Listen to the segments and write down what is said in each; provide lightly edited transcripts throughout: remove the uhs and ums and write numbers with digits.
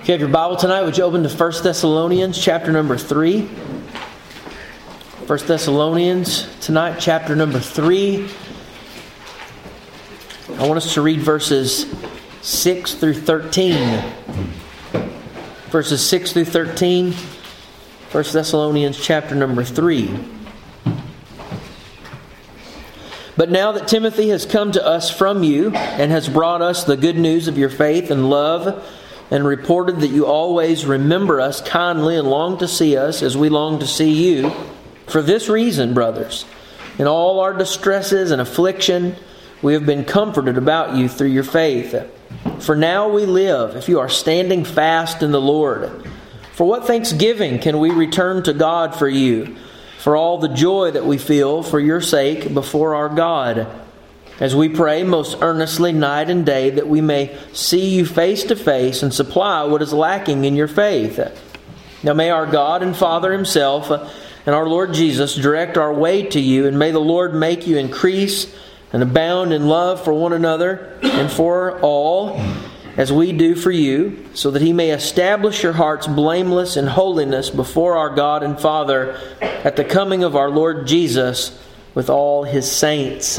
you have your Bible tonight, would you open to 1 Thessalonians chapter number 3? 1 Thessalonians tonight, chapter number 3. I want us to read verses 6 through 13. Verses 6 through 13. 1 Thessalonians chapter number 3. But now that Timothy has come to us from you and has brought us the good news of your faith and love, and reported that you always remember us kindly and long to see us as we long to see you, for this reason, brothers, in all our distresses and affliction, we have been comforted about you through your faith. For now we live, if you are standing fast in the Lord. For what thanksgiving can we return to God for you, for all the joy that we feel for your sake before our God, as we pray most earnestly night and day that we may see you face to face and supply what is lacking in your faith. Now may our God and Father Himself and our Lord Jesus direct our way to you, and may the Lord make you increase and abound in love for one another and for all, as we do for you, so that He may establish your hearts blameless in holiness before our God and Father at the coming of our Lord Jesus with all His saints.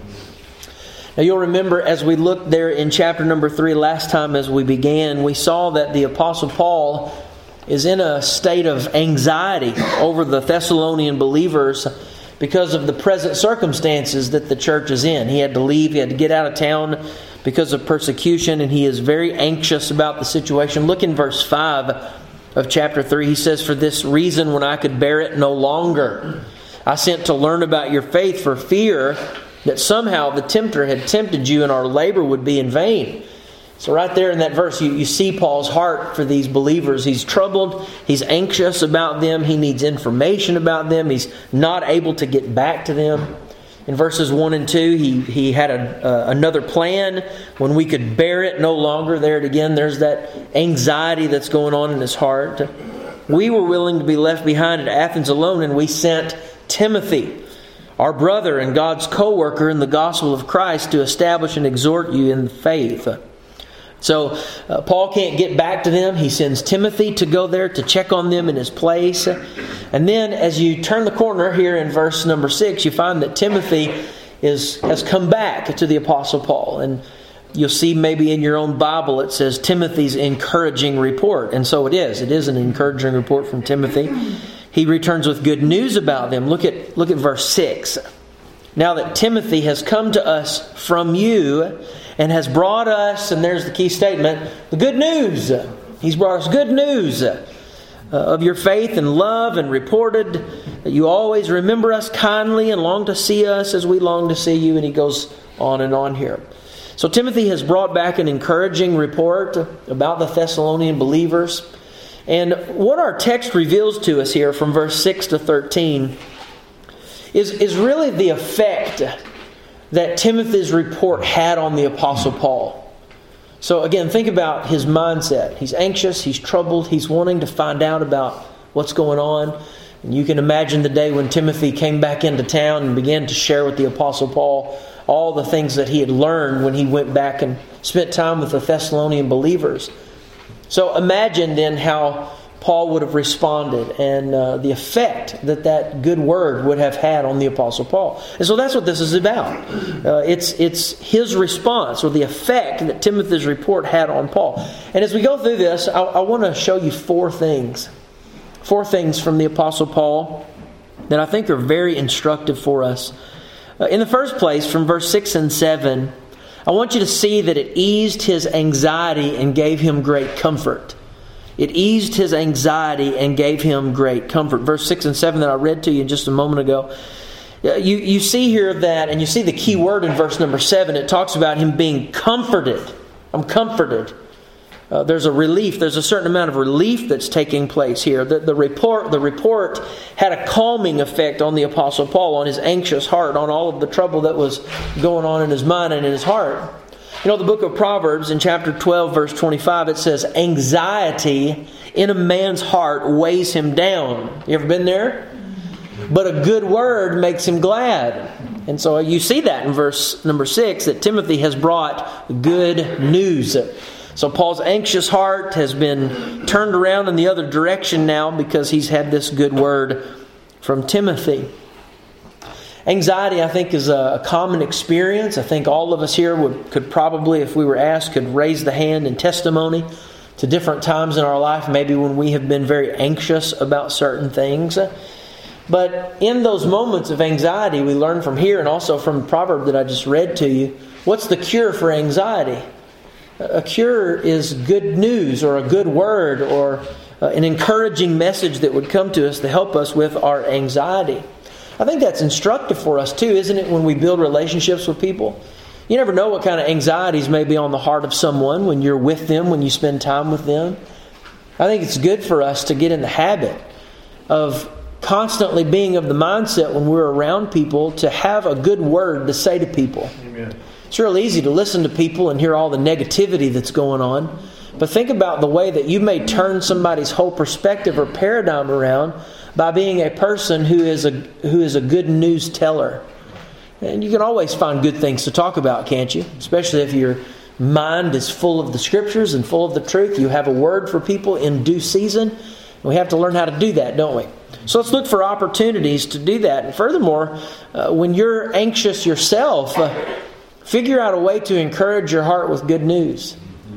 Now you'll remember as we looked there in chapter number 3 last time as we began, we saw that the Apostle Paul is in a state of anxiety over the Thessalonian believers because of the present circumstances that the church is in. He had to leave, he had to get out of town because of persecution, and he is very anxious about the situation. Look in verse 5 of chapter 3. He says, "For this reason, when I could bear it no longer, I sent to learn about your faith for fear that somehow the tempter had tempted you and our labor would be in vain." So right there in that verse, you see Paul's heart for these believers. He's troubled. He's anxious about them. He needs information about them. He's not able to get back to them. In verses 1 and 2, he had another plan when we could bear it no longer. There it again, there's that anxiety that's going on in his heart. We were willing to be left behind at Athens alone, and we sent Timothy, our brother and God's co-worker in the gospel of Christ, to establish and exhort you in the faith. So Paul can't get back to them. He sends Timothy to go there to check on them in his place. And then as you turn the corner here in verse number 6, you find that Timothy has come back to the Apostle Paul. And you'll see maybe in your own Bible it says Timothy's encouraging report. And so it is. It is an encouraging report from Timothy. He returns with good news about them. Look at verse 6. Now that Timothy has come to us from you and has brought us, and there's the key statement, the good news. He's brought us good news of your faith and love, and reported that you always remember us kindly and long to see us as we long to see you. And he goes on and on here. So Timothy has brought back an encouraging report about the Thessalonian believers. And what our text reveals to us here from verse 6 to 13 is really the effect that Timothy's report had on the Apostle Paul. So again, think about his mindset. He's anxious, he's troubled, he's wanting to find out about what's going on. And you can imagine the day when Timothy came back into town and began to share with the Apostle Paul all the things that he had learned when he went back and spent time with the Thessalonian believers. So imagine then how Paul would have responded, and the effect that good word would have had on the Apostle Paul. And so that's what this is about. It's his response, or the effect that Timothy's report had on Paul. And as we go through this, I want to show you four things. Four things from the Apostle Paul that I think are very instructive for us. In the first place, from verse 6 and 7, I want you to see that it eased his anxiety and gave him great comfort. It eased his anxiety and gave him great comfort. Verse 6 and 7 that I read to you just a moment ago. You see here that, and you see the key word in verse number 7. It talks about him being comforted. I'm comforted. There's a relief. There's a certain amount of relief that's taking place here. The report had a calming effect on the Apostle Paul, on his anxious heart, on all of the trouble that was going on in his mind and in his heart. You know, the book of Proverbs in chapter 12, verse 25, it says, "Anxiety in a man's heart weighs him down." You ever been there? But a good word makes him glad. And so you see that in verse number 6, that Timothy has brought good news. So Paul's anxious heart has been turned around in the other direction now because he's had this good word from Timothy. Anxiety, I think, is a common experience. I think all of us here could probably, if we were asked, could raise the hand in testimony to different times in our life, maybe when we have been very anxious about certain things. But in those moments of anxiety, we learn from here and also from the proverb that I just read to you, what's the cure for anxiety? A cure is good news or a good word or an encouraging message that would come to us to help us with our anxiety. I think that's instructive for us too, isn't it, when we build relationships with people? You never know what kind of anxieties may be on the heart of someone when you're with them, when you spend time with them. I think it's good for us to get in the habit of constantly being of the mindset when we're around people to have a good word to say to people. Amen. It's real easy to listen to people and hear all the negativity that's going on. But think about the way that you may turn somebody's whole perspective or paradigm around by being a person who is a good news teller. And you can always find good things to talk about, can't you? Especially if your mind is full of the Scriptures and full of the truth. You have a word for people in due season. We have to learn how to do that, don't we? So let's look for opportunities to do that. And furthermore, when you're anxious yourself, figure out a way to encourage your heart with good news.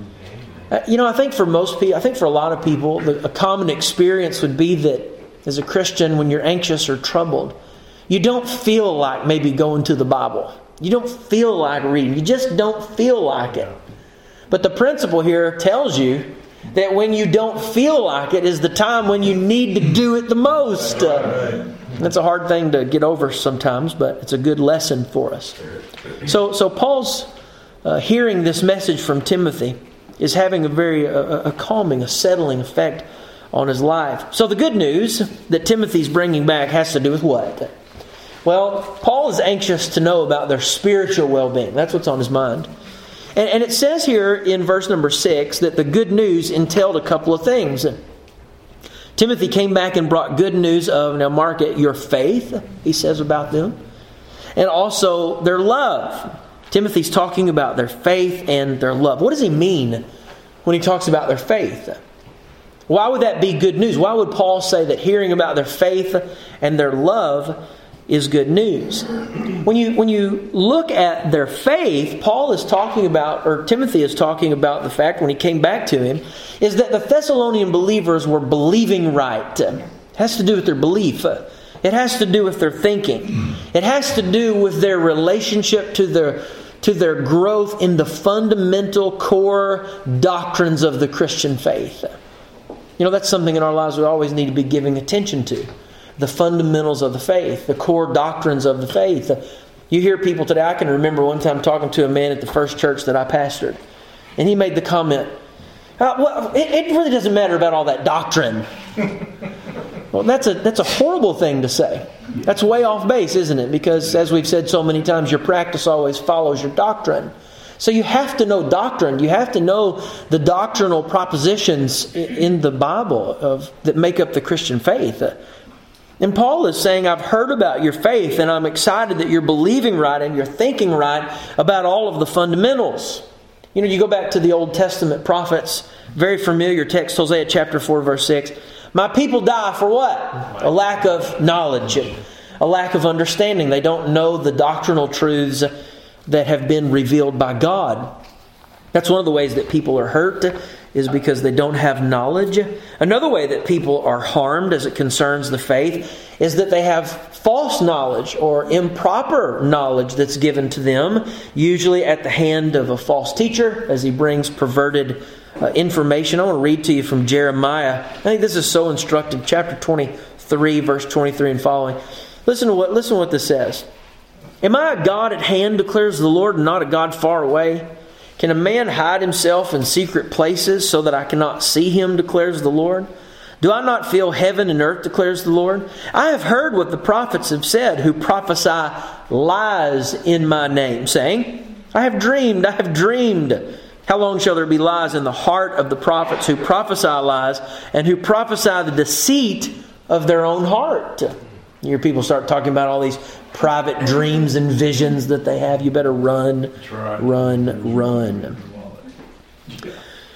I think for most people, I think for a lot of people, a common experience would be that as a Christian, when you're anxious or troubled, you don't feel like maybe going to the Bible. You don't feel like reading. You just don't feel like it. But the principle here tells you that when you don't feel like it is the time when you need to do it the most. That's a hard thing to get over sometimes, but it's a good lesson for us. So Paul's hearing this message from Timothy is having a very calming, a settling effect on his life. So the good news that Timothy's bringing back has to do with what? Well, Paul is anxious to know about their spiritual well-being. That's what's on his mind. And it says here in verse number 6 that the good news entailed a couple of things. Timothy came back and brought good news of, now mark it, your faith, he says about them, and also their love. Timothy's talking about their faith and their love. What does he mean when he talks about their faith? Why would that be good news? Why would Paul say that hearing about their faith and their love is good news? When you look at their faith, Paul is talking about, or Timothy is talking about the fact when he came back to him, is that the Thessalonian believers were believing right. It has to do with their belief. It has to do with their thinking. It has to do with their relationship to their growth in the fundamental core doctrines of the Christian faith. That's something in our lives we always need to be giving attention to. The fundamentals of the faith, the core doctrines of the faith. You hear people today, I can remember one time talking to a man at the first church that I pastored, and he made the comment, it really doesn't matter about all that doctrine. Well, that's a horrible thing to say. That's way off base, isn't it? Because as we've said so many times, your practice always follows your doctrine. So you have to know doctrine. You have to know the doctrinal propositions in the Bible that make up the Christian faith. And Paul is saying, I've heard about your faith and I'm excited that you're believing right and you're thinking right about all of the fundamentals. You go back to the Old Testament prophets, very familiar text, Hosea chapter 4, verse 6. My people die for what? A lack of knowledge, a lack of understanding. They don't know the doctrinal truths that have been revealed by God. That's one of the ways that people are hurt, is because they don't have knowledge. Another way that people are harmed as it concerns the faith is that they have false knowledge or improper knowledge that's given to them, usually at the hand of a false teacher as he brings perverted information. I want to read to you from Jeremiah. I think this is so instructive. Chapter 23, verse 23 and following. Listen to what this says. Am I a God at hand, declares the Lord, and not a God far away? Can a man hide himself in secret places so that I cannot see him, declares the Lord? Do I not feel heaven and earth, declares the Lord? I have heard what the prophets have said, who prophesy lies in my name, saying, I have dreamed. How long shall there be lies in the heart of the prophets who prophesy lies and who prophesy the deceit of their own heart? You hear people start talking about all these private dreams and visions that they have. You better run.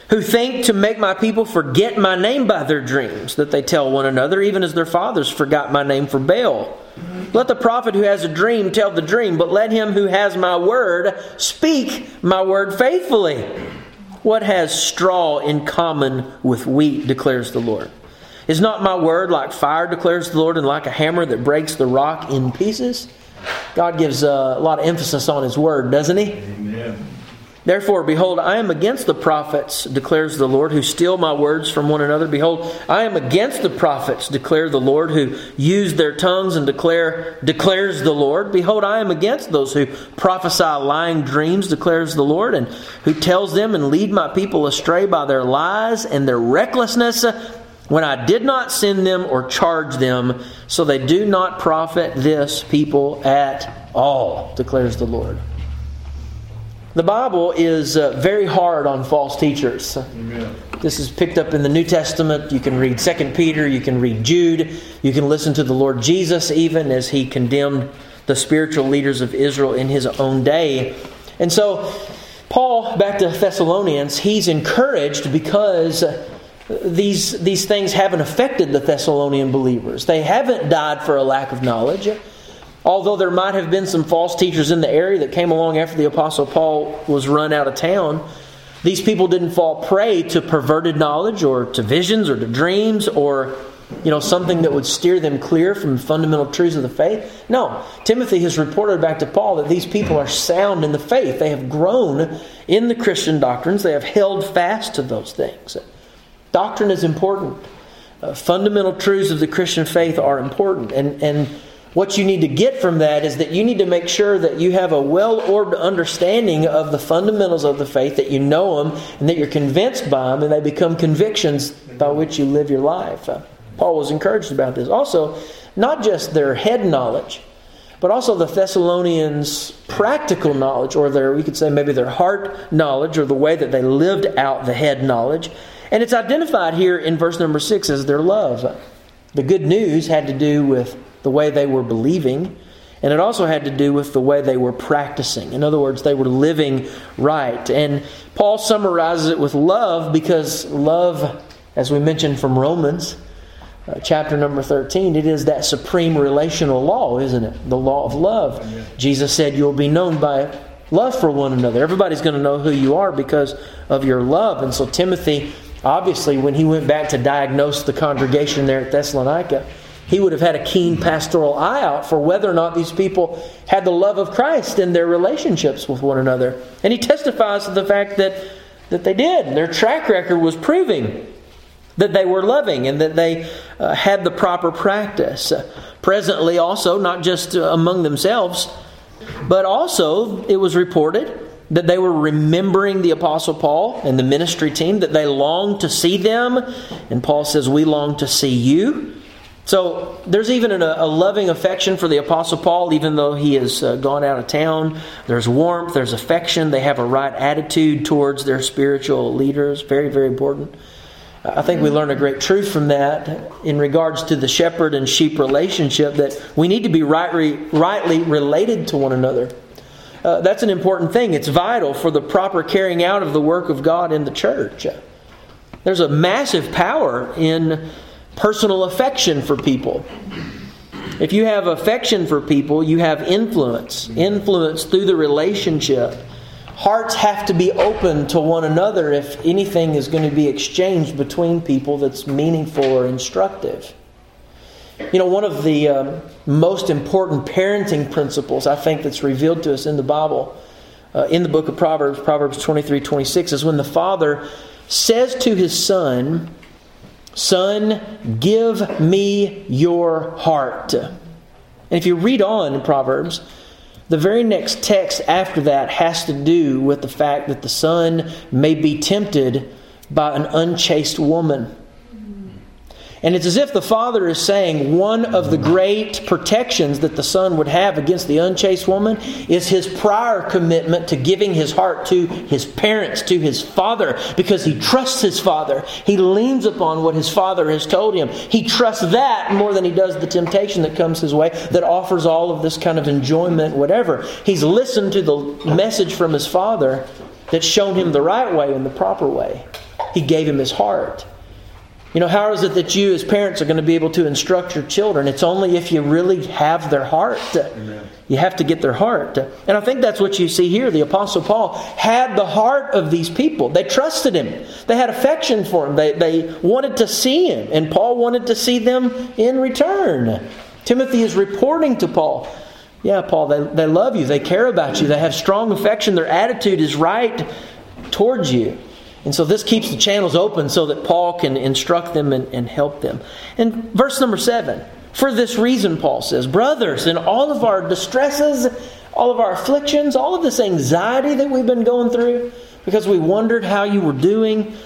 who think to make my people forget my name by their dreams, that they tell one another, even as their fathers forgot my name for Baal. Let the prophet who has a dream tell the dream, but let him who has my word speak my word faithfully. What has straw in common with wheat, declares the Lord? Is not my word like fire, declares the Lord, and like a hammer that breaks the rock in pieces? God gives a lot of emphasis on His word, doesn't He? Amen. Therefore, behold, I am against the prophets, declares the Lord, who steal my words from one another. Behold, I am against the prophets, declares the Lord, who use their tongues and declares the Lord. Behold, I am against those who prophesy lying dreams, declares the Lord, and who tells them and lead my people astray by their lies and their recklessness, when I did not send them or charge them, so they do not profit this people at all, declares the Lord. The Bible is very hard on false teachers. Amen. This is picked up in the New Testament. You can read 2 Peter, you can read Jude, you can listen to the Lord Jesus even as He condemned the spiritual leaders of Israel in His own day. And so, Paul, back to Thessalonians, he's encouraged because these things haven't affected the Thessalonian believers. They haven't died for a lack of knowledge. Although there might have been some false teachers in the area that came along after the Apostle Paul was run out of town, these people didn't fall prey to perverted knowledge or to visions or to dreams or something that would steer them clear from fundamental truths of the faith. No, Timothy has reported back to Paul that these people are sound in the faith. They have grown in the Christian doctrines. They have held fast to those things. Doctrine is important. Fundamental truths of the Christian faith are important. And what you need to get from that is that you need to make sure that you have a well-orbed understanding of the fundamentals of the faith, that you know them and that you're convinced by them and they become convictions by which you live your life. Paul was encouraged about this. Also, not just their head knowledge, but also the Thessalonians' practical knowledge, or we could say maybe their heart knowledge, or the way that they lived out the head knowledge. And it's identified here in verse number 6 as their love. The good news had to do with the way they were believing, and it also had to do with the way they were practicing. In other words, they were living right. And Paul summarizes it with love, because love, as we mentioned from Romans, chapter number 13, it is that supreme relational law, isn't it? The law of love. Amen. Jesus said you'll be known by love for one another. Everybody's going to know who you are because of your love. And so Timothy, obviously, when he went back to diagnose the congregation there at Thessalonica, he would have had a keen pastoral eye out for whether or not these people had the love of Christ in their relationships with one another. And he testifies to the fact that they did. Their track record was proving that they were loving and that they had the proper practice. Presently also, not just among themselves, but also it was reported that they were remembering the Apostle Paul and the ministry team, that they longed to see them. And Paul says, we long to see you. So there's even a loving affection for the Apostle Paul, even though he has gone out of town. There's warmth, there's affection. They have a right attitude towards their spiritual leaders. Very, very important. I think we learn a great truth from that in regards to the shepherd and sheep relationship, that we need to be rightly related to one another. That's an important thing. It's vital for the proper carrying out of the work of God in the church. There's a massive power in personal affection for people. If you have affection for people, you have influence. Influence through the relationship. Hearts have to be open to one another if anything is going to be exchanged between people that's meaningful or instructive. One of the most important parenting principles, I think, that's revealed to us in the Bible, in the book of Proverbs, Proverbs 23:26, is when the father says to his son, "Son, give me your heart." And if you read on in Proverbs, the very next text after that has to do with the fact that the son may be tempted by an unchaste woman. And it's as if the father is saying one of the great protections that the son would have against the unchaste woman is his prior commitment to giving his heart to his parents, to his father, because he trusts his father. He leans upon what his father has told him. He trusts that more than he does the temptation that comes his way that offers all of this kind of enjoyment, whatever. He's listened to the message from his father that's shown him the right way and the proper way. He gave him his heart. How is it that you as parents are going to be able to instruct your children? It's only if you really have their heart. Amen. You have to get their heart. And I think that's what you see here. The Apostle Paul had the heart of these people. They trusted him. They had affection for him. They wanted to see him. And Paul wanted to see them in return. Timothy is reporting to Paul, yeah, Paul, they love you. They care about you. They have strong affection. Their attitude is right towards you. And so this keeps the channels open so that Paul can instruct them and help them. And verse number 7. For this reason, Paul says, brothers, in all of our distresses, all of our afflictions, all of this anxiety that we've been going through, because we wondered how you were doing,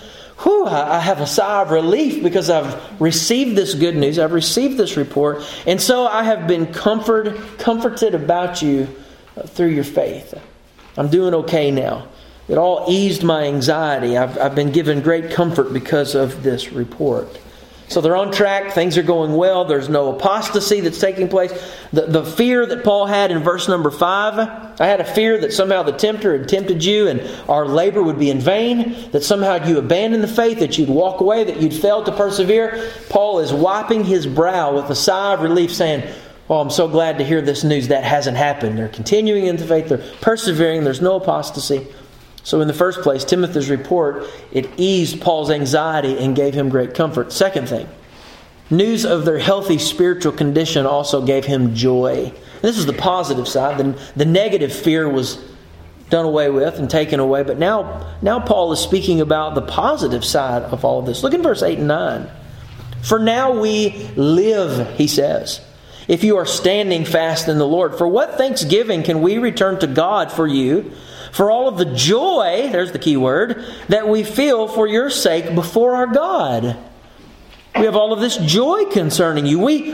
I have a sigh of relief because I've received this good news. I've received this report. And so I have been comforted about you through your faith. I'm doing okay now. It all eased my anxiety. I've been given great comfort because of this report. So they're on track. Things are going well. There's no apostasy that's taking place. The fear that Paul had in verse number 5, I had a fear that somehow the tempter had tempted you and our labor would be in vain, that somehow you abandon the faith, that you'd walk away, that you'd fail to persevere. Paul is wiping his brow with a sigh of relief saying, oh, I'm so glad to hear this news. That hasn't happened. They're continuing in the faith. They're persevering. There's no apostasy. So in the first place, Timothy's report, it eased Paul's anxiety and gave him great comfort. Second thing, news of their healthy spiritual condition also gave him joy. This is the positive side. The negative fear was done away with and taken away. But now Paul is speaking about the positive side of all of this. Look in verse 8 and 9. For now we live, he says, if you are standing fast in the Lord. For what thanksgiving can we return to God for you, for all of the joy, there's the key word, that we feel for your sake before our God? We have all of this joy concerning you. We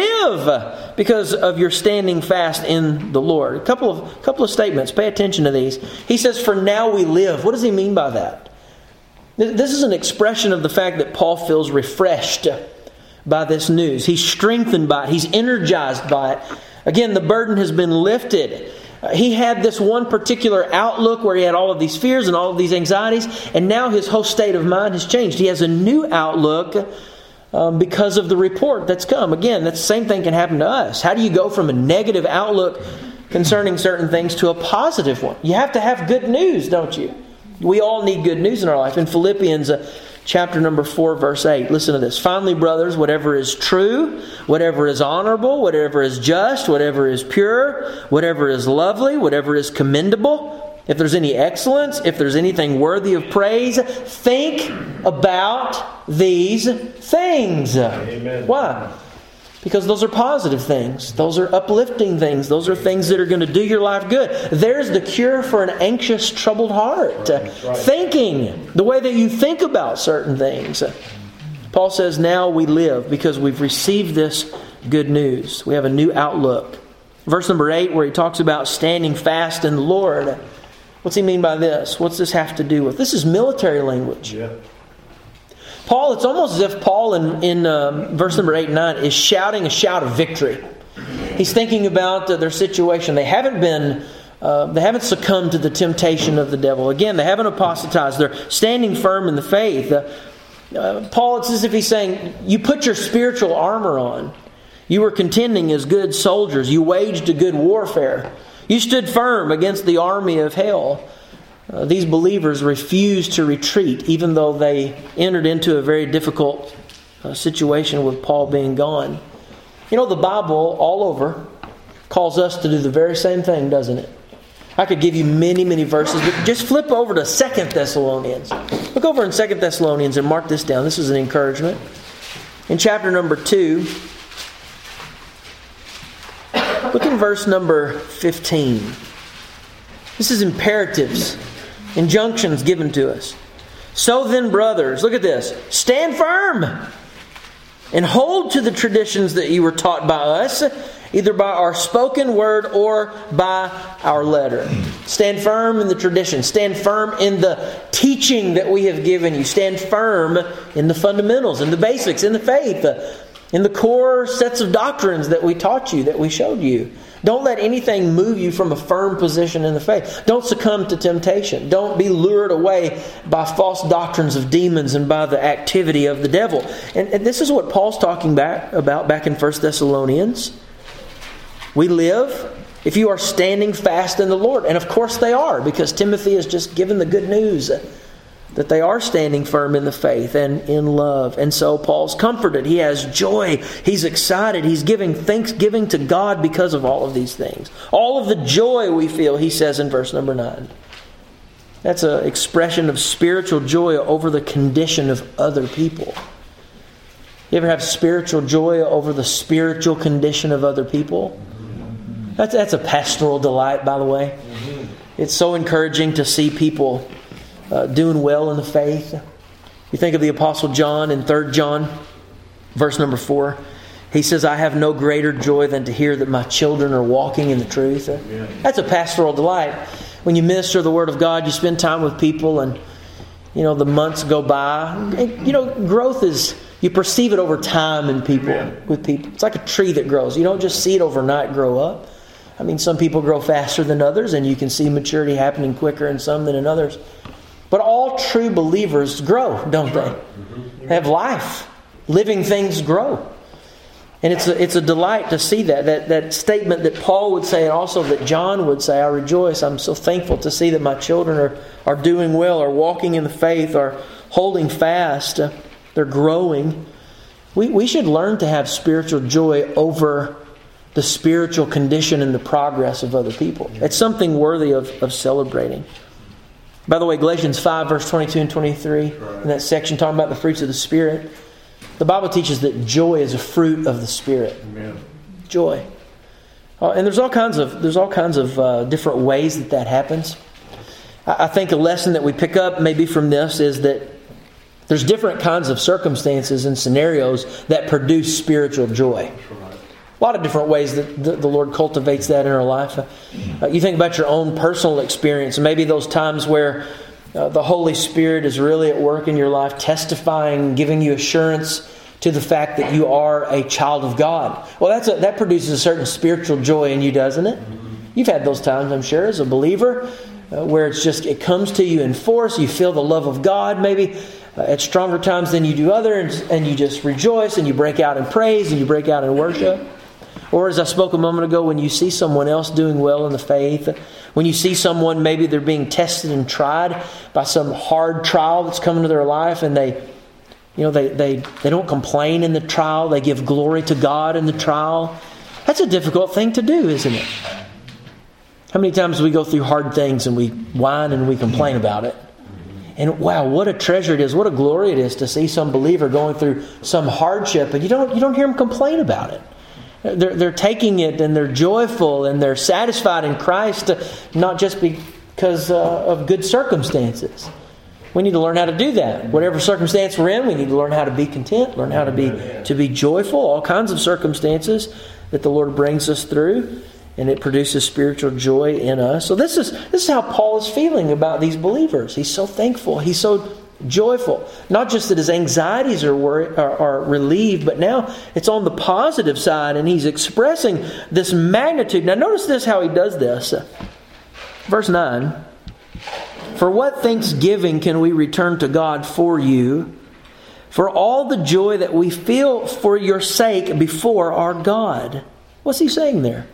live because of your standing fast in the Lord. A couple of statements. Pay attention to these. He says, for now we live. What does he mean by that? This is an expression of the fact that Paul feels refreshed by this news. He's strengthened by it. He's energized by it. Again, the burden has been lifted. He had this one particular outlook where he had all of these fears and all of these anxieties, and now his whole state of mind has changed. He has a new outlook because of the report that's come. Again, that's the same thing can happen to us. How do you go from a negative outlook concerning certain things to a positive one? You have to have good news, don't you? We all need good news in our life. In Philippians chapter number 4, verse 8. Listen to this. Finally, brothers, whatever is true, whatever is honorable, whatever is just, whatever is pure, whatever is lovely, whatever is commendable, if there's any excellence, if there's anything worthy of praise, think about these things. Amen. Why? Because those are positive things. Those are uplifting things. Those are things that are going to do your life good. There's the cure for an anxious, troubled heart. Right. Thinking, the way that you think about certain things. Paul says, now we live because we've received this good news. We have a new outlook. Verse number 8, where he talks about standing fast in the Lord. What's he mean by this? What's this have to do with? This is military language. Yeah. Paul, it's almost as if Paul in verse number 8 and 9 is shouting a shout of victory. He's thinking about their situation. They haven't succumbed to the temptation of the devil. Again, they haven't apostatized. They're standing firm in the faith. Paul, it's as if he's saying, you put your spiritual armor on. You were contending as good soldiers. You waged a good warfare. You stood firm against the army of hell. These believers refused to retreat, even though they entered into a very difficult situation with Paul being gone. You know, the Bible all over calls us to do the very same thing, doesn't it? I could give you many, many verses, but just flip over to 2 Thessalonians. Look over in 2 Thessalonians and mark this down. This is an encouragement. In chapter number 2, look in verse number 15. This is imperatives, injunctions given to us. So then, brothers, look at this. Stand firm and hold to the traditions that you were taught by us, either by our spoken word or by our letter. Stand firm in the tradition. Stand firm in the teaching that we have given you. Stand firm in the fundamentals, in the basics, in the faith. in the core sets of doctrines that we taught you, that we showed you. Don't let anything move you from a firm position in the faith. Don't succumb to temptation. Don't be lured away by false doctrines of demons and by the activity of the devil. And this is what Paul's talking about back in 1 Thessalonians. We live if you are standing fast in the Lord. And of course they are, because Timothy has just given the good news that they are standing firm in the faith and in love. And so Paul's comforted. He has joy. He's excited. He's giving thanksgiving to God because of all of these things. All of the joy we feel, he says in verse number 9. That's an expression of spiritual joy over the condition of other people. You ever have spiritual joy over the spiritual condition of other people? That's a pastoral delight, by the way. It's so encouraging to see people doing well in the faith. You think of the Apostle John in 3 John, verse number 4. He says, I have no greater joy than to hear that my children are walking in the truth. That's a pastoral delight. When you minister the Word of God, you spend time with people and, the months go by. And, growth is, you perceive it over time in people, with people. It's like a tree that grows. You don't just see it overnight grow up. I mean, some people grow faster than others, and you can see maturity happening quicker in some than in others. But all true believers grow, don't they? They have life. Living things grow. And it's a delight to see that statement that Paul would say and also that John would say, I rejoice. I'm so thankful to see that my children are doing well, are walking in the faith, are holding fast, they're growing. We should learn to have spiritual joy over the spiritual condition and the progress of other people. It's something worthy of celebrating. By the way, Galatians 5, verse 22 and 23, in that section talking about the fruits of the Spirit, the Bible teaches that joy is a fruit of the Spirit. Amen. Joy. And there's all kinds of different ways that happens. I think a lesson that we pick up maybe from this is that there's different kinds of circumstances and scenarios that produce spiritual joy. A lot of different ways that the Lord cultivates that in our life. You think about your own personal experience, maybe those times where the Holy Spirit is really at work in your life, testifying, giving you assurance to the fact that you are a child of God. Well, that produces a certain spiritual joy in you, doesn't it? You've had those times, I'm sure, as a believer, where it comes to you in force. You feel the love of God, maybe at stronger times than you do others, and you just rejoice and you break out in praise and you break out in worship. Or as I spoke a moment ago, when you see someone else doing well in the faith, when you see someone, maybe they're being tested and tried by some hard trial that's coming to their life, and they don't complain in the trial, they give glory to God in the trial. That's a difficult thing to do, isn't it? How many times do we go through hard things and we whine and we complain about it? And wow, what a treasure it is, what a glory it is to see some believer going through some hardship and you don't hear them complain about it. They're taking it and they're joyful and they're satisfied in Christ, not just because of good circumstances. We need to learn how to do that. Whatever circumstance we're in, we need to learn how to be content, learn how to be joyful. All kinds of circumstances that the Lord brings us through, and it produces spiritual joy in us. So this is how Paul is feeling about these believers. He's so thankful. He's so joyful. Not just that his anxieties are relieved, but now it's on the positive side, and he's expressing this magnitude. Now notice this, how he does this. Verse 9. For what thanksgiving can we return to God for you, for all the joy that we feel for your sake before our God? What's he saying there?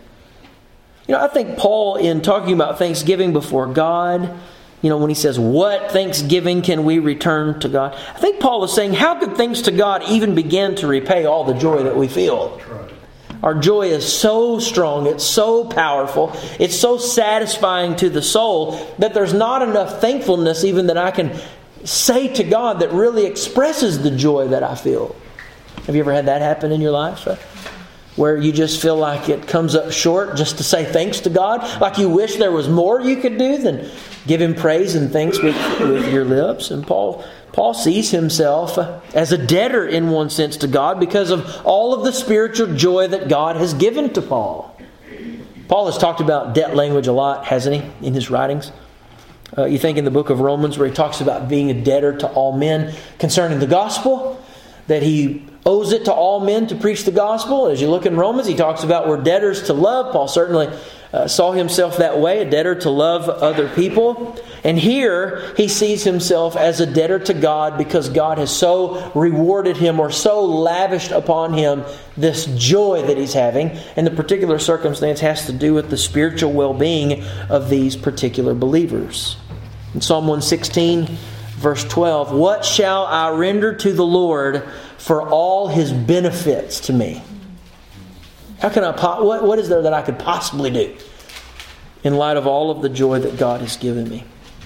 I think Paul, in talking about thanksgiving before God, when he says, what thanksgiving can we return to God? I think Paul is saying, how could thanks to God even begin to repay all the joy that we feel? Our joy is so strong, it's so powerful, it's so satisfying to the soul that there's not enough thankfulness even that I can say to God that really expresses the joy that I feel. Have you ever had that happen in your life? Where you just feel like it comes up short just to say thanks to God? Like you wish there was more you could do than give Him praise and thanks with your lips? And Paul sees himself as a debtor in one sense to God because of all of the spiritual joy that God has given to Paul. Paul has talked about debt language a lot, hasn't he, in his writings? You think in the book of Romans where he talks about being a debtor to all men concerning the gospel, that he owes it to all men to preach the gospel. As you look in Romans, he talks about we're debtors to love. Paul certainly saw himself that way, a debtor to love other people. And here he sees himself as a debtor to God because God has so rewarded him or so lavished upon him this joy that he's having. And the particular circumstance has to do with the spiritual well-being of these particular believers. In Psalm 116, verse 12, what shall I render to the Lord for all His benefits to me? How can what is there that I could possibly do in light of all of the joy that God has given me?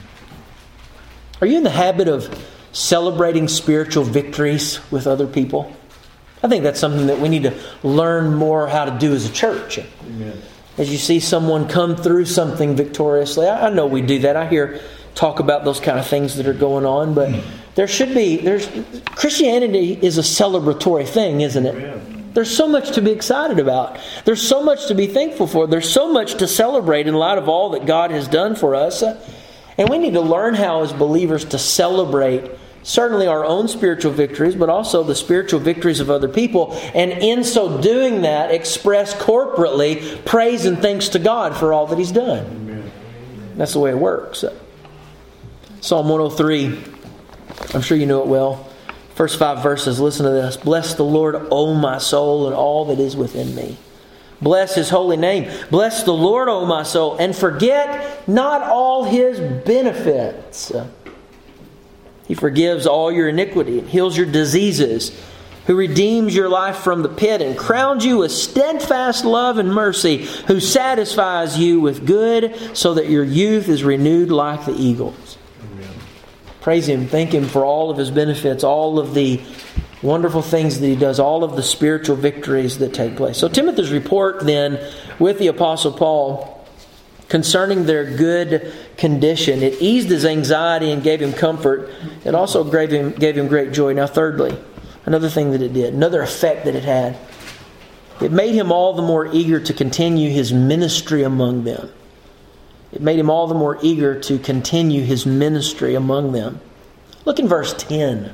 Are you in the habit of celebrating spiritual victories with other people? I think that's something that we need to learn more how to do as a church. Amen. As you see someone come through something victoriously, I know we do that. I hear talk about those kind of things that are going on, but Christianity is a celebratory thing, isn't it? Amen. There's so much to be excited about. There's so much to be thankful for. There's so much to celebrate in light of all that God has done for us. And we need to learn how as believers to celebrate certainly our own spiritual victories, but also the spiritual victories of other people. And in so doing that, express corporately praise and thanks to God for all that He's done. Amen. That's the way it works. Psalm 103, I'm sure you know it well. First 5 verses, listen to this. Bless the Lord, O my soul, and all that is within me. Bless His holy name. Bless the Lord, O my soul, and forget not all His benefits. He forgives all your iniquity and heals your diseases, who redeems your life from the pit and crowns you with steadfast love and mercy, who satisfies you with good so that your youth is renewed like the eagles. Praise Him, thank Him for all of His benefits, all of the wonderful things that He does, all of the spiritual victories that take place. So Timothy's report then with the Apostle Paul concerning their good condition, it eased his anxiety and gave him comfort. It also gave him great joy. Now thirdly, another thing that it did, another effect that it had, it made him all the more eager to continue his ministry among them. It made him all the more eager to continue his ministry among them. Look in verse 10.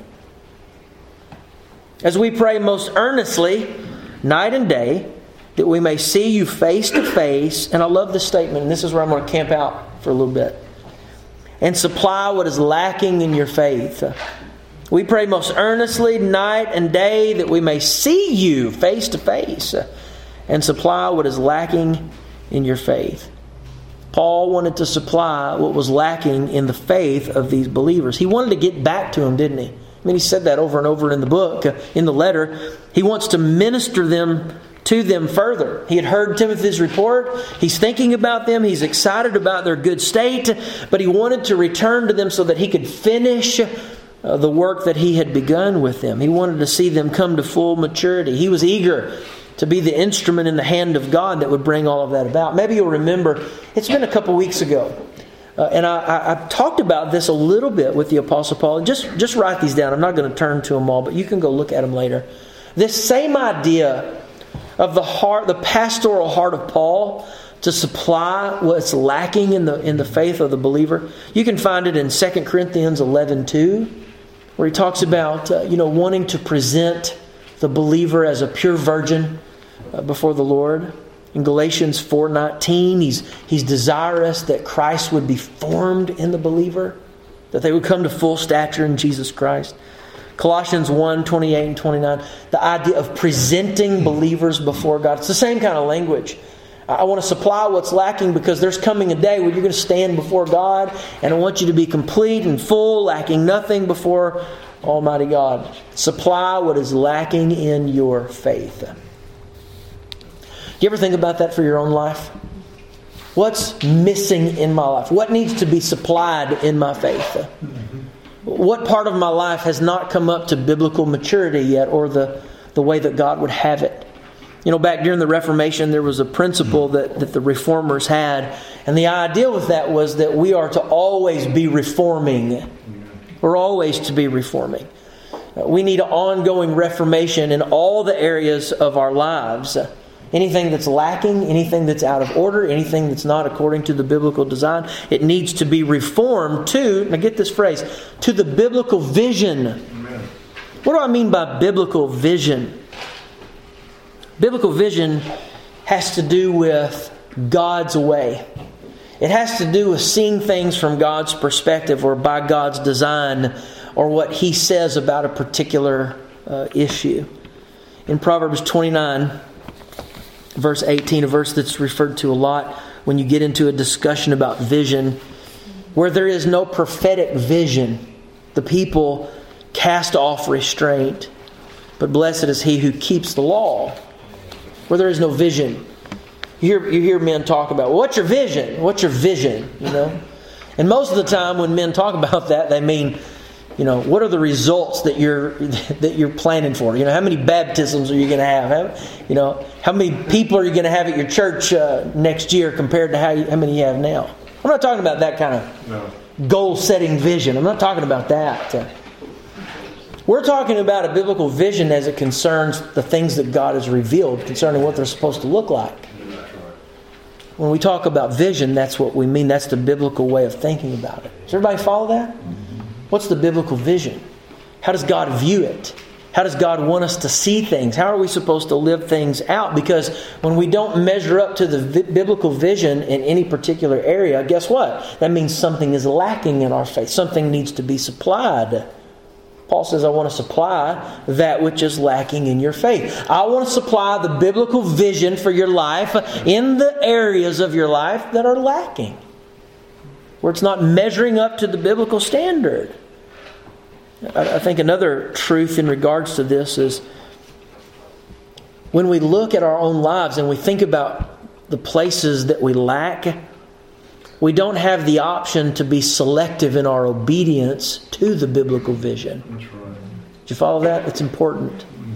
As we pray most earnestly, night and day, that we may see you face to face. And I love this statement, and this is where I'm going to camp out for a little bit. And supply what is lacking in your faith. We pray most earnestly, night and day, that we may see you face to face and supply what is lacking in your faith. Paul wanted to supply what was lacking in the faith of these believers. He wanted to get back to them, didn't he? I mean, he said that over and over in the book, in the letter. He wants to minister to them further. He had heard Timothy's report. He's thinking about them. He's excited about their good state. But he wanted to return to them so that he could finish the work that he had begun with them. He wanted to see them come to full maturity. He was eager to be the instrument in the hand of God that would bring all of that about. Maybe you'll remember, it's been a couple weeks ago. And I talked about this a little bit with the Apostle Paul. Just write these down. I'm not going to turn to them all, but you can go look at them later. This same idea of the heart, the pastoral heart of Paul to supply what's lacking in the faith of the believer. You can find it in 2 Corinthians 11:2, where he talks about wanting to present the believer as a pure virgin before the Lord. In Galatians 4:19, he's desirous that Christ would be formed in the believer, that they would come to full stature in Jesus Christ. Colossians 1:28 and 29, the idea of presenting believers before God. It's the same kind of language. I want to supply what's lacking because there's coming a day where you're going to stand before God, and I want you to be complete and full, lacking nothing before Almighty God. Supply what is lacking in your faith. You ever think about that for your own life? What's missing in my life? What needs to be supplied in my faith? What part of my life has not come up to biblical maturity yet, or the way that God would have it? Back during the Reformation, there was a principle that the Reformers had. And the idea with that was that we are to always be reforming. We're always to be reforming. We need ongoing reformation in all the areas of our lives. Anything that's lacking, anything that's out of order, anything that's not according to the biblical design, it needs to be reformed to, now get this phrase, to the biblical vision What do I mean by biblical vision? Biblical vision has to do with God's way. It has to do with seeing things from God's perspective or by God's design or what He says about a particular issue. In Proverbs 29, verse 18, a verse that's referred to a lot when you get into a discussion about vision, where there is no prophetic vision, the people cast off restraint, but blessed is he who keeps the law. Where there is no vision. You hear men talk about, well, what's your vision? What's your vision? And most of the time when men talk about that, they mean, what are the results that you're planning for? How many baptisms are you going to have? How many people are you going to have at your church next year compared to how many you have now? I'm not talking about that kind of goal-setting vision. I'm not talking about that. We're talking about a biblical vision as it concerns the things that God has revealed concerning what they're supposed to look like. When we talk about vision, that's what we mean. That's the biblical way of thinking about it. Does everybody follow that? What's the biblical vision? How does God view it? How does God want us to see things? How are we supposed to live things out? Because when we don't measure up to the biblical vision in any particular area, guess what? That means something is lacking in our faith. Something needs to be supplied. Paul says, I want to supply that which is lacking in your faith. I want to supply the biblical vision for your life in the areas of your life that are lacking, where it's not measuring up to the biblical standard. I think another truth in regards to this is when we look at our own lives and we think about the places that we lack, we don't have the option to be selective in our obedience to the biblical vision. That's right. Did you follow that? It's important.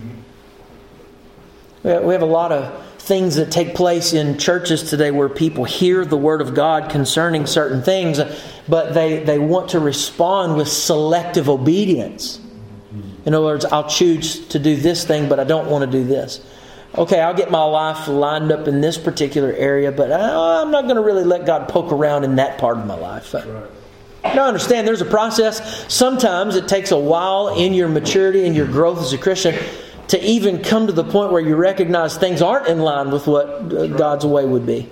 Mm-hmm. We have a lot of things that take place in churches today where people hear the Word of God concerning certain things, but they want to respond with selective obedience. In other words, I'll choose to do this thing, but I don't want to do this. Okay, I'll get my life lined up in this particular area, but I'm not going to really let God poke around in that part of my life. Right. Now, understand there's a process. Sometimes it takes a while in your maturity and your growth as a Christian to even come to the point where you recognize things aren't in line with what God's way would be.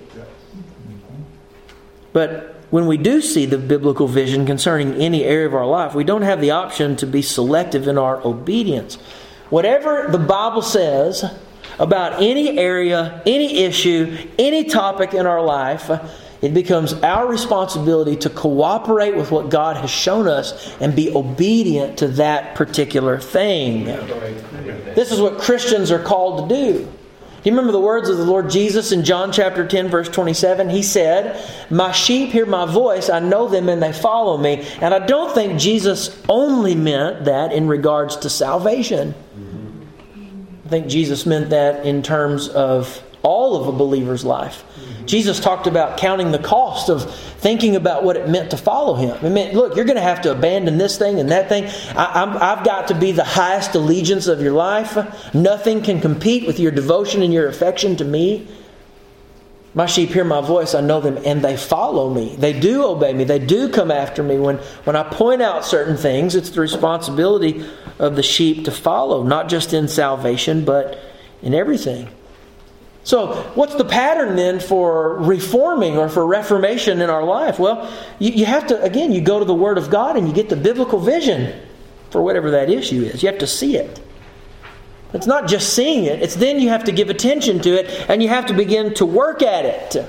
But when we do see the biblical vision concerning any area of our life, we don't have the option to be selective in our obedience. Whatever the Bible says about any area, any issue, any topic in our life, it becomes our responsibility to cooperate with what God has shown us and be obedient to that particular thing. This is what Christians are called to do. Do you remember the words of the Lord Jesus in John chapter 10, verse 27? He said, "My sheep hear my voice, I know them and they follow me." And I don't think Jesus only meant that in regards to salvation. I think Jesus meant that in terms of all of a believer's life. Jesus talked about counting the cost of thinking about what it meant to follow Him. It meant, look, you're going to have to abandon this thing and that thing. I've got to be the highest allegiance of your life. Nothing can compete with your devotion and your affection to me. My sheep hear my voice, I know them, and they follow me. They do obey me. They do come after me. When I point out certain things, it's the responsibility of the sheep to follow, not just in salvation, but in everything. So, what's the pattern then for reforming or for reformation in our life? Well, you have to, again, you go to the Word of God and you get the biblical vision for whatever that issue is. You have to see it. It's not just seeing it. It's then you have to give attention to it and you have to begin to work at it.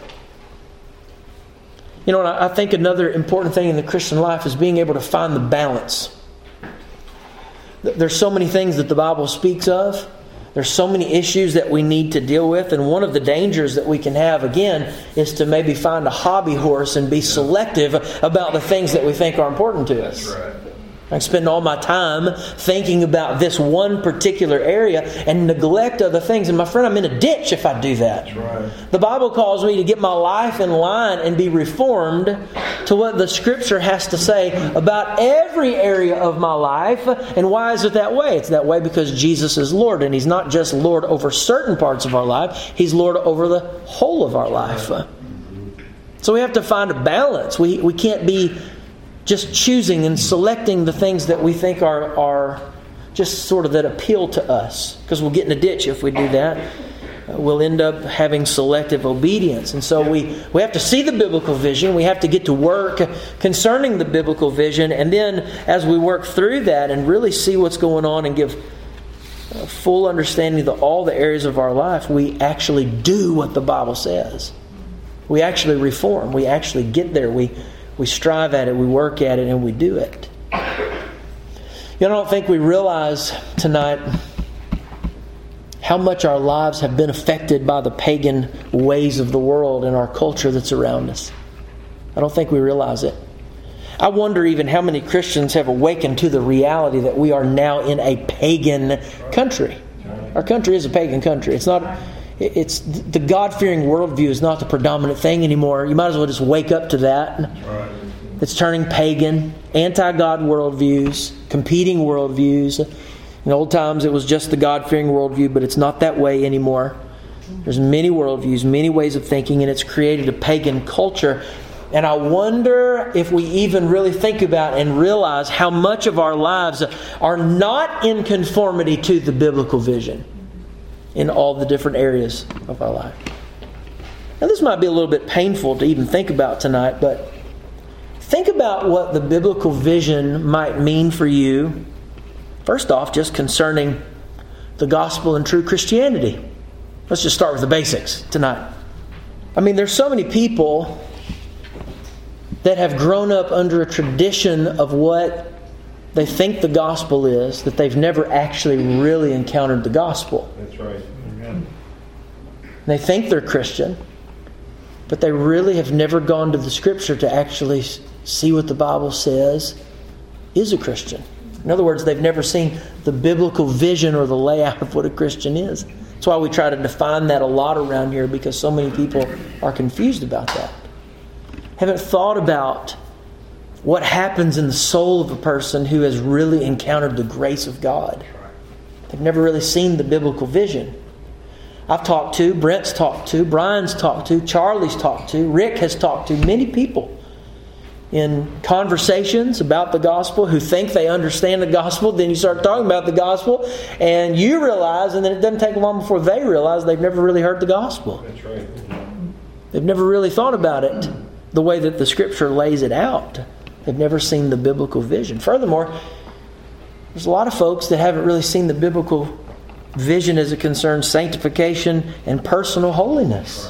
You know, I think another important thing in the Christian life is being able to find the balance. There's so many things that the Bible speaks of. There's so many issues that we need to deal with. And one of the dangers that we can have, again, is to maybe find a hobby horse and be selective about the things that we think are important to us. That's right. I spend all my time thinking about this one particular area and neglect other things. And my friend, I'm in a ditch if I do that. That's right. The Bible calls me to get my life in line and be reformed to what the Scripture has to say about every area of my life. And why is it that way? It's that way because Jesus is Lord. And He's not just Lord over certain parts of our life. He's Lord over the whole of our life. So we have to find a balance. We can't be just choosing and selecting the things that we think are just sort of that appeal to us, because we'll get in a ditch if we do that. We'll end up having selective obedience. And so we have to see the biblical vision. We have to get to work concerning the biblical vision. And then as we work through that and really see what's going on and give a full understanding of all the areas of our life, we actually do what the Bible says. We actually reform. We actually get there. We strive at it. We work at it, and we do it. I don't think we realize tonight how much our lives have been affected by the pagan ways of the world and our culture that's around us. I don't think we realize it. I wonder even how many Christians have awakened to the reality that we are now in a pagan country. Our country is a pagan country. It's the God-fearing worldview is not the predominant thing anymore. You might as well just wake up to that. It's turning pagan, anti-God worldviews, competing worldviews. In old times, it was just the God-fearing worldview, but it's not that way anymore. There's many worldviews, many ways of thinking, and it's created a pagan culture. And I wonder if we even really think about and realize how much of our lives are not in conformity to the biblical vision in all the different areas of our life. Now, this might be a little bit painful to even think about tonight, but think about what the biblical vision might mean for you. First off, just concerning the gospel and true Christianity. Let's just start with the basics tonight. I mean, there's so many people that have grown up under a tradition of what they think the gospel is, that they've never actually really encountered the gospel. That's right. Amen. They think they're Christian, but they really have never gone to the Scripture to actually see what the Bible says is a Christian. In other words, they've never seen the biblical vision or the layout of what a Christian is. That's why we try to define that a lot around here, because so many people are confused about that. Haven't thought about what happens in the soul of a person who has really encountered the grace of God. They've never really seen the biblical vision. I've talked to, Brent's talked to, Brian's talked to, Charlie's talked to, Rick has talked to many people in conversations about the gospel who think they understand the gospel. Then you start talking about the gospel and you realize, and then it doesn't take long before they realize they've never really heard the gospel. That's right. They've never really thought about it the way that the Scripture lays it out. They've never seen the biblical vision. Furthermore, there's a lot of folks that haven't really seen the biblical vision as it concerns sanctification and personal holiness.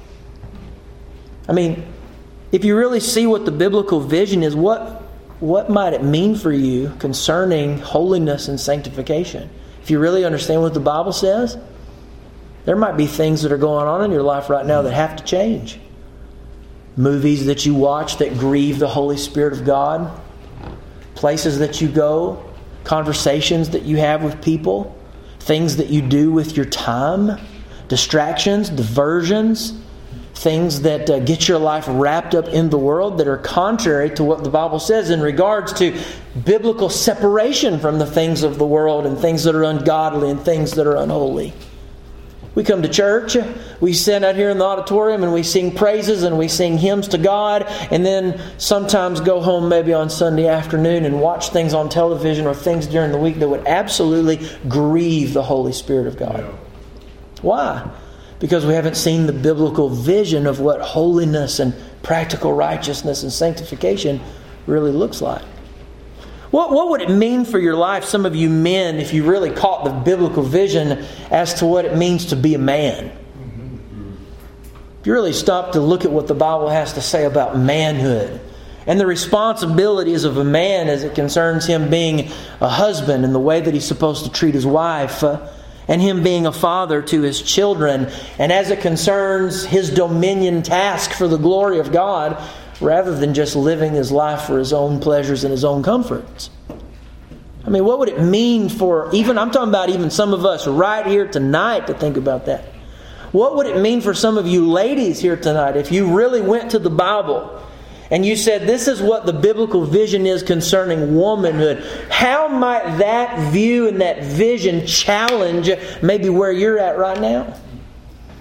I mean, if you really see what the biblical vision is, what might it mean for you concerning holiness and sanctification? If you really understand what the Bible says, there might be things that are going on in your life right now that have to change. Movies that you watch that grieve the Holy Spirit of God, places that you go, conversations that you have with people, things that you do with your time, distractions, diversions, things that get your life wrapped up in the world that are contrary to what the Bible says in regards to biblical separation from the things of the world and things that are ungodly and things that are unholy. We come to church, we sit out here in the auditorium and we sing praises and we sing hymns to God, and then sometimes go home maybe on Sunday afternoon and watch things on television or things during the week that would absolutely grieve the Holy Spirit of God. Yeah. Why? Because we haven't seen the biblical vision of what holiness and practical righteousness and sanctification really looks like. What would it mean for your life, some of you men, if you really caught the biblical vision as to what it means to be a man? If you really stop to look at what the Bible has to say about manhood and the responsibilities of a man as it concerns him being a husband and the way that he's supposed to treat his wife, and him being a father to his children, and as it concerns his dominion task for the glory of God, rather than just living his life for his own pleasures and his own comforts. I mean, what would it mean for I'm talking about even some of us right here tonight to think about that. What would it mean for some of you ladies here tonight if you really went to the Bible and you said, this is what the biblical vision is concerning womanhood? How might that view and that vision challenge maybe where you're at right now?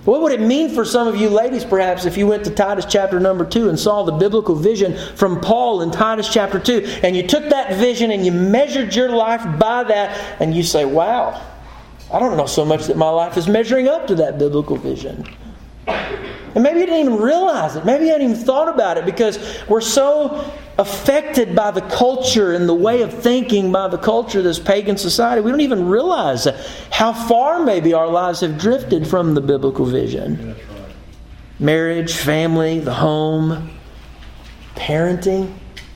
What would it mean for some of you ladies, perhaps, if you went to Titus chapter number 2 and saw the biblical vision from Paul in Titus chapter 2, and you took that vision and you measured your life by that, and you say, wow, I don't know so much that my life is measuring up to that biblical vision. And maybe you didn't even realize it. Maybe you hadn't even thought about it because we're so affected by the culture and the way of thinking by the culture of this pagan society. We don't even realize how far maybe our lives have drifted from the biblical vision. That's right. Marriage, family, the home, parenting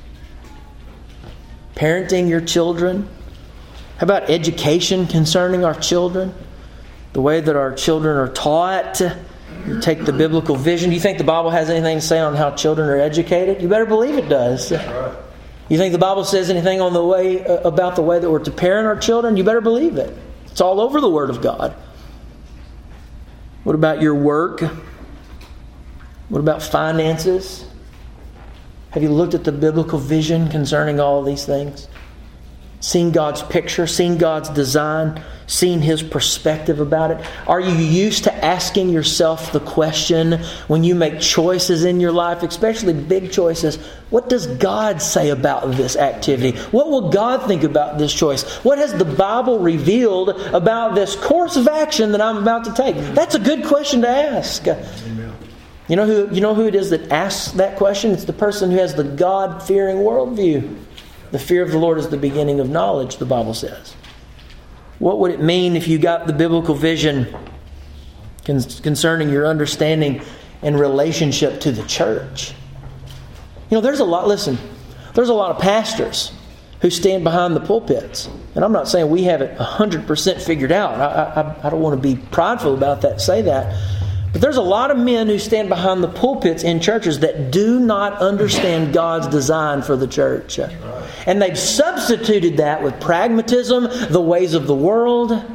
your children. How about education concerning our children? The way that our children are taught. You take the biblical vision. Do you think the Bible has anything to say on how children are educated? You better believe it does. That's right. You think the Bible says anything on the way about the way that we're to parent our children? You better believe it. It's all over the Word of God. What about your work? What about finances? Have you looked at the biblical vision concerning all of these things? Seen God's picture, seen God's design, seen His perspective about it? Are you used to asking yourself the question when you make choices in your life, especially big choices, what does God say about this activity? What will God think about this choice? What has the Bible revealed about this course of action that I'm about to take? That's a good question to ask. Amen. You know who it is that asks that question? It's the person who has the God-fearing worldview. The fear of the Lord is the beginning of knowledge, the Bible says. What would it mean if you got the biblical vision concerning your understanding and relationship to the church? There's a lot of pastors who stand behind the pulpits. And I'm not saying we have it 100% figured out. I don't want to be prideful about that, say that. But there's a lot of men who stand behind the pulpits in churches that do not understand God's design for the church. And they've substituted that with pragmatism, the ways of the world. I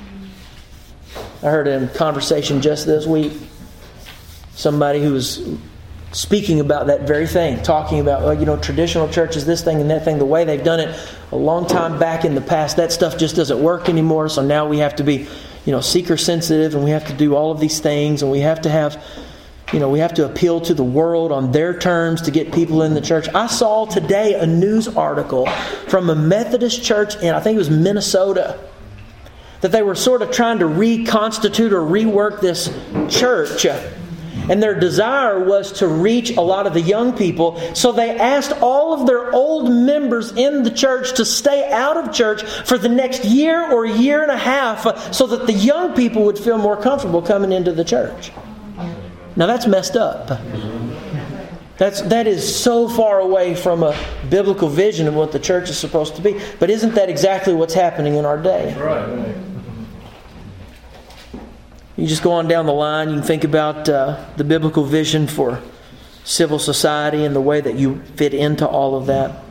heard in a conversation just this week, somebody who was speaking about that very thing, talking about, traditional churches, this thing and that thing, the way they've done it a long time back in the past, that stuff just doesn't work anymore, so now we have to be seeker sensitive, and we have to do all of these things, and we have to have, we have to appeal to the world on their terms to get people in the church. I saw today a news article from a Methodist church in, I think it was Minnesota, that they were sort of trying to reconstitute or rework this church. And their desire was to reach a lot of the young people. So they asked all of their old members in the church to stay out of church for the next year or year and a half so that the young people would feel more comfortable coming into the church. Now that's messed up. That is so far away from a biblical vision of what the church is supposed to be. But isn't that exactly what's happening in our day? Right. You just go on down the line, you can think about the biblical vision for civil society and the way that you fit into all of that.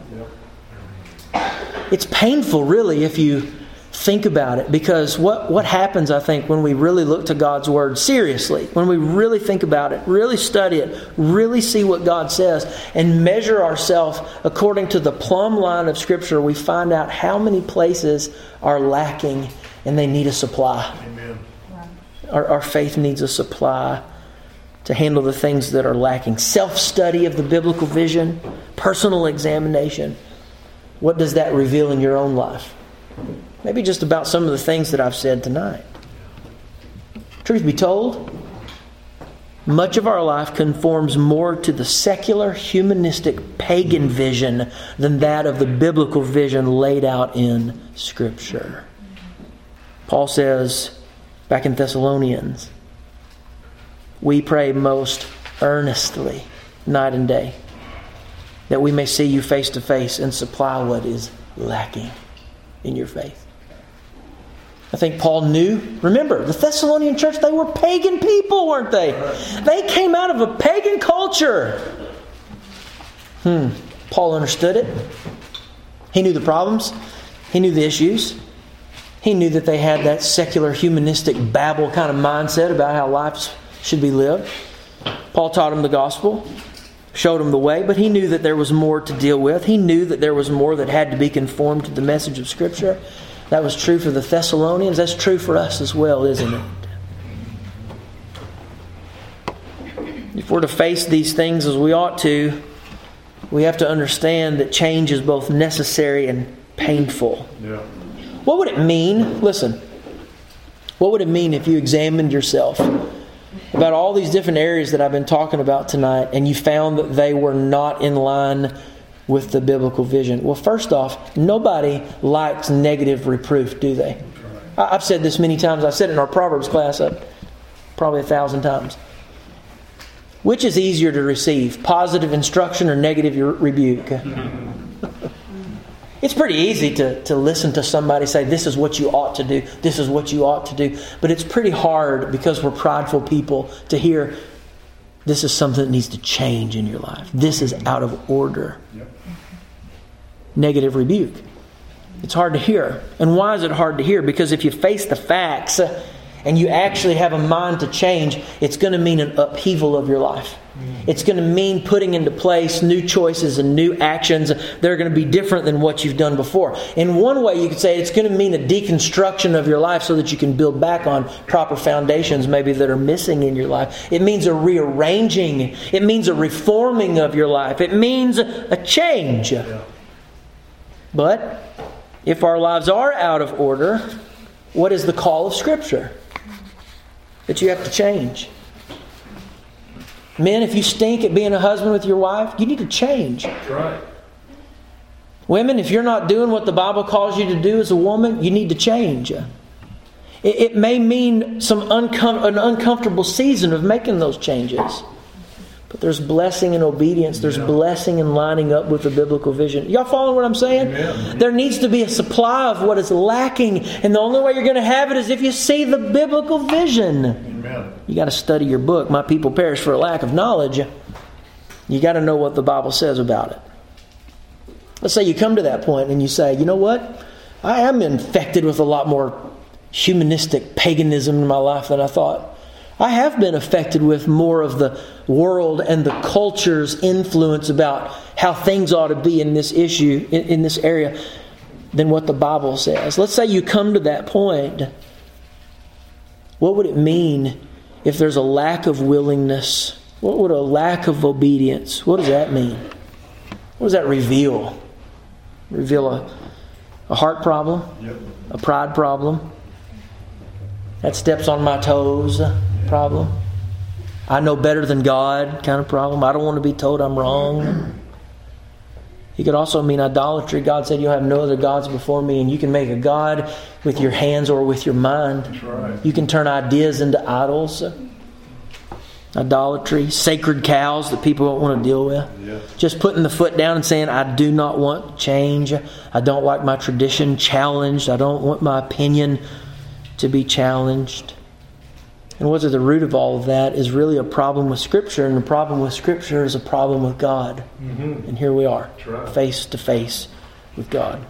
It's painful, really, if you think about it, because what happens, I think, when we really look to God's Word seriously, when we really think about it, really study it, really see what God says, and measure ourselves according to the plumb line of Scripture, we find out how many places are lacking and they need a supply. Amen. Our faith needs a supply to handle the things that are lacking. Self-study of the biblical vision, personal examination. What does that reveal in your own life? Maybe just about some of the things that I've said tonight. Truth be told, much of our life conforms more to the secular, humanistic, pagan vision than that of the biblical vision laid out in Scripture. Paul says, back in Thessalonians, we pray most earnestly, night and day, that we may see you face to face and supply what is lacking in your faith. I think Paul knew. Remember, the Thessalonian church, they were pagan people, weren't they? They came out of a pagan culture. Paul understood it. He knew the problems. He knew the issues. He knew that they had that secular, humanistic Babel kind of mindset about how life should be lived. Paul taught them the gospel, showed them the way, but he knew that there was more to deal with. He knew that there was more that had to be conformed to the message of Scripture. That was true for the Thessalonians. That's true for us as well, isn't it? if we're to face these things as we ought to, we have to understand that change is both necessary and painful. Yeah. What would it mean? Listen. What would it mean if you examined yourself about all these different areas that I've been talking about tonight and you found that they were not in line with the biblical vision? Well, first off, nobody likes negative reproof, do they? I've said this many times. I've said it in our Proverbs class probably 1,000 times. Which is easier to receive, positive instruction or negative rebuke? It's pretty easy to listen to somebody say, this is what you ought to do, this is what you ought to do. But it's pretty hard, because we're prideful people, to hear, this is something that needs to change in your life. This is out of order. Yep. Negative rebuke. It's hard to hear. And why is it hard to hear? Because if you face the facts and you actually have a mind to change, it's going to mean an upheaval of your life. It's going to mean putting into place new choices and new actions that are going to be different than what you've done before. In one way, you could say it's going to mean a deconstruction of your life so that you can build back on proper foundations maybe that are missing in your life. It means a rearranging. It means a reforming of your life. It means a change. Yeah. But if our lives are out of order, what is the call of Scripture? That you have to change. Men, if you stink at being a husband with your wife, you need to change. That's right. Women, if you're not doing what the Bible calls you to do as a woman, you need to change. It may mean an uncomfortable season of making those changes. But there's blessing in obedience. There's blessing in lining up with the biblical vision. Y'all following what I'm saying? Amen. There needs to be a supply of what is lacking. And the only way you're going to have it is if you see the biblical vision. Amen. You got to study your book. My people perish for a lack of knowledge. You got to know what the Bible says about it. Let's say you come to that point and you say, you know what? I am infected with a lot more humanistic paganism in my life than I thought. I have been affected with more of the world and the culture's influence about how things ought to be in this issue, in this area, than what the Bible says. Let's say you come to that point. What would it mean if there's a lack of willingness? What would a lack of obedience, what does that mean? What does that reveal? Reveal a heart problem? Yep. A pride problem? That steps on my toes problem? I know better than God kind of problem? I don't want to be told I'm wrong? It could also mean idolatry. God said you'll have no other gods before me, and you can make a god with your hands or with your mind. That's right. You can turn ideas into idols. Idolatry, sacred cows that people don't want to deal with. Yeah. Just putting the foot down and saying, I do not want change. I don't like my tradition challenged. I don't want my opinion to be challenged. And what's at the root of all of that is really a problem with Scripture, and the problem with Scripture is a problem with God. Mm-hmm. And here we are, right. face to face with God.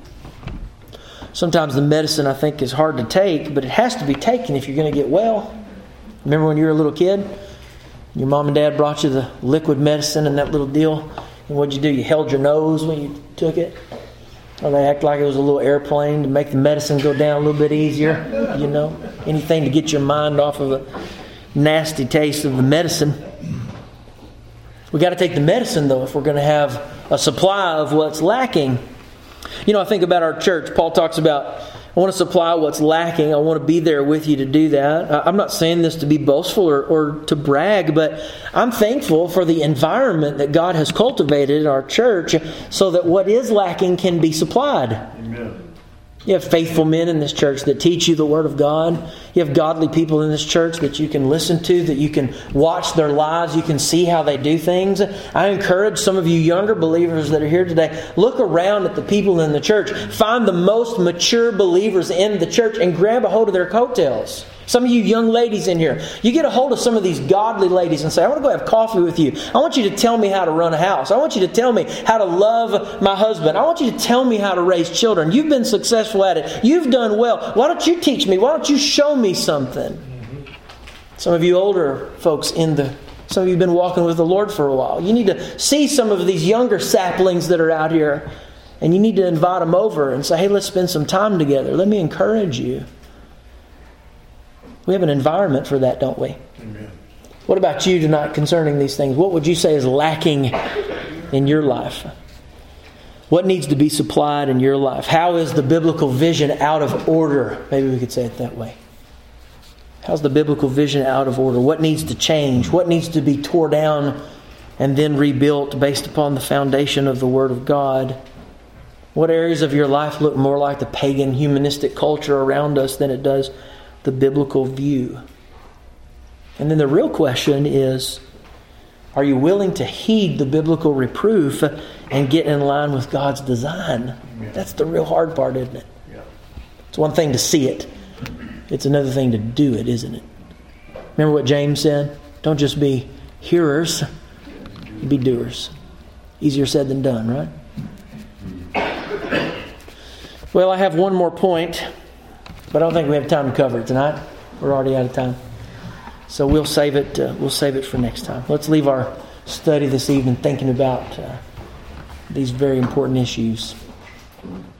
Sometimes the medicine, I think, is hard to take, but it has to be taken if you're going to get well. Remember when you were a little kid? Your mom and dad brought you the liquid medicine and that little deal, and what'd you do? You held your nose when you took it? Or they act like it was a little airplane to make the medicine go down a little bit easier, you know. Anything to get your mind off of the nasty taste of the medicine. We got to take the medicine, though, if we're going to have a supply of what's lacking. You know, I think about our church. Paul talks about, I want to supply what's lacking. I want to be there with you to do that. I'm not saying this to be boastful or to brag, but I'm thankful for the environment that God has cultivated in our church so that what is lacking can be supplied. Amen. You have faithful men in this church that teach you the Word of God. You have godly people in this church that you can listen to, that you can watch their lives. You can see how they do things. I encourage some of you younger believers that are here today, look around at the people in the church. Find the most mature believers in the church and grab a hold of their coattails. Some of you young ladies in here, you get a hold of some of these godly ladies and say, I want to go have coffee with you. I want you to tell me how to run a house. I want you to tell me how to love my husband. I want you to tell me how to raise children. You've been successful at it. You've done well. Why don't you teach me? Why don't you show me something? Mm-hmm. Some of you older folks some of you have been walking with the Lord for a while. You need to see some of these younger saplings that are out here, and you need to invite them over and say, hey, let's spend some time together. Let me encourage you. We have an environment for that, don't we? Amen. What about you tonight concerning these things? What would you say is lacking in your life? What needs to be supplied in your life? How is the biblical vision out of order? Maybe we could say it that way. How's the biblical vision out of order? What needs to change? What needs to be tore down and then rebuilt based upon the foundation of the Word of God? What areas of your life look more like the pagan humanistic culture around us than it does the biblical view? And then the real question is, are you willing to heed the biblical reproof and get in line with God's design? That's the real hard part, isn't it? It's one thing to see it. It's another thing to do it, isn't it? Remember what James said? Don't just be hearers, be doers. Easier said than done, right? Well, I have one more point, but I don't think we have time to cover it tonight. We're already out of time. So we'll save it for next time. Let's leave our study this evening thinking about these very important issues.